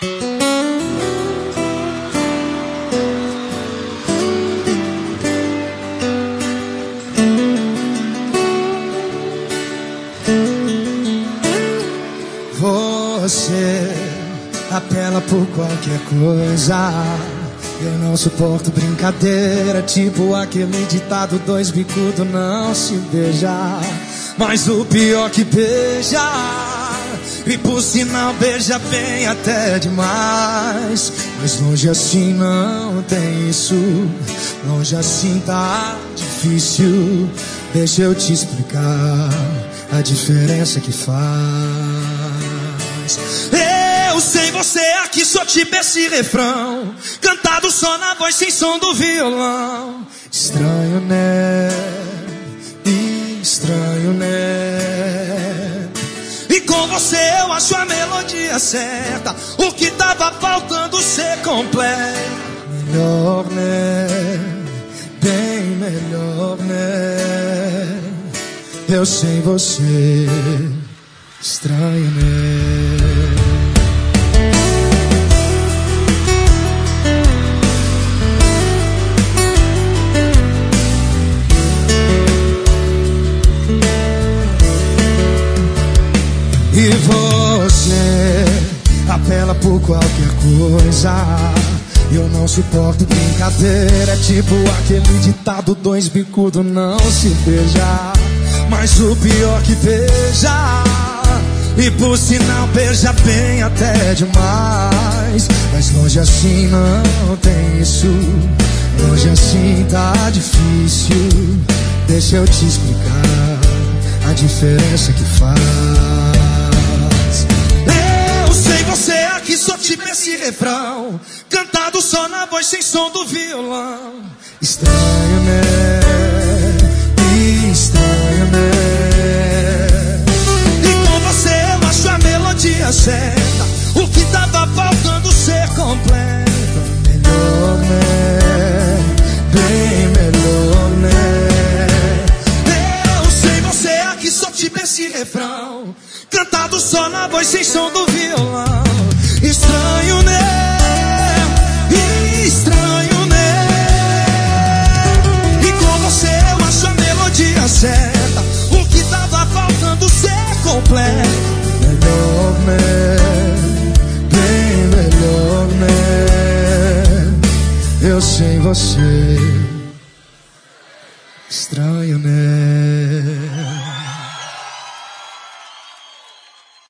Você apela por qualquer coisa. Eu não suporto brincadeira, tipo aquele ditado: dois bicudos não se beija. Mas o pior que beija, e por sinal beija bem até demais. Mas longe assim não tem isso, longe assim tá difícil. Deixa eu te explicar a diferença que faz. Eu sei você aqui só tipo esse refrão, cantado só na voz sem som do violão. Estranho, né? Estranho, né? E com você eu acho a melodia certa, o que tava faltando ser completo. Melhor, né? Bem melhor, né? Eu sei você. Estranho, né? E você apela por qualquer coisa. Eu não suporto brincadeira, tipo aquele ditado: dois bicudos não se beija. Mas o pior que beija, e por sinal beija bem até demais. Mas longe assim não tem isso, longe assim tá difícil. Deixa eu te explicar a diferença que faz. Eu sei você aqui só tipo esse refrão, cantado só na voz sem som do violão. Estranho, né? Estranho, né? E com você eu acho a melodia certa, o que tava faltando ser completo. Melhor, né? Bem melhor, né? Eu sei você aqui só tipo esse refrão, cantado só na voz sem som do violão. Estranho, né? Estranho, né? E com você eu acho a melodia certa, o que tava faltando ser completo. Melhor, né? Bem melhor, né? Eu sei você.